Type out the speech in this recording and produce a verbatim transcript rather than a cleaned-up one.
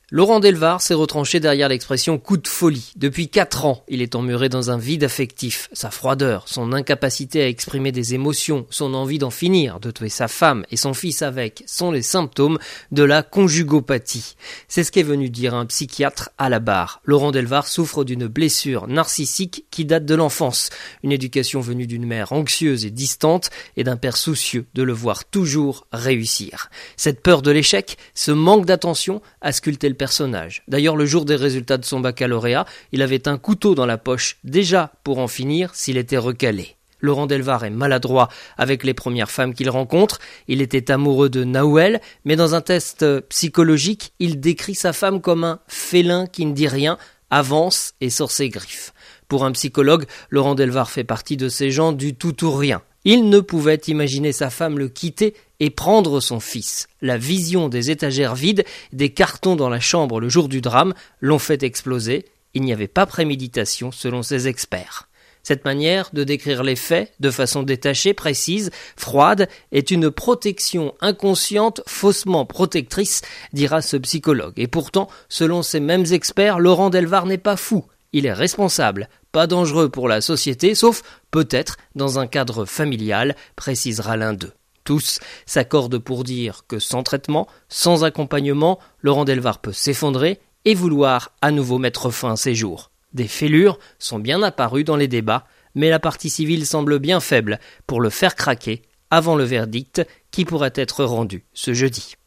Laurent Delvar s'est retranché derrière l'expression « coup de folie ». Depuis quatre ans, il est emmuré dans un vide affectif. Sa froideur, son incapacité à exprimer des émotions, son envie d'en finir, de tuer sa femme et son fils avec, sont les symptômes de la conjugopathie. C'est ce qu'est venu dire un psychiatre à la barre. Laurent Delvar souffre d'une blessure narcissique qui date de l'enfance. Une éducation venue d'une mère anxieuse et distante et d'un père soucieux de le voir toujours réussir. Cette peur de l'échec, ce manque d'attention a sculpté le personnage. D'ailleurs, le jour des résultats de son baccalauréat, il avait un couteau dans la poche, déjà pour en finir s'il était recalé. Laurent Delvar est maladroit avec les premières femmes qu'il rencontre. Il était amoureux de Naouel, mais dans un test psychologique, il décrit sa femme comme un félin qui ne dit rien, avance et sort ses griffes. Pour un psychologue, Laurent Delvar fait partie de ces gens du tout ou rien. Il ne pouvait imaginer sa femme le quitter et prendre son fils. La vision des étagères vides, des cartons dans la chambre le jour du drame, l'ont fait exploser. Il n'y avait pas préméditation selon ses experts. Cette manière de décrire les faits, de façon détachée, précise, froide, est une protection inconsciente, faussement protectrice, dira ce psychologue. Et pourtant, selon ces mêmes experts, Laurent Delvar n'est pas fou. Il est responsable, pas dangereux pour la société, sauf peut-être dans un cadre familial, précisera l'un d'eux. Tous s'accordent pour dire que sans traitement, sans accompagnement, Laurent Delvar peut s'effondrer et vouloir à nouveau mettre fin à ses jours. Des fêlures sont bien apparues dans les débats, mais la partie civile semble bien faible pour le faire craquer avant le verdict qui pourrait être rendu ce jeudi.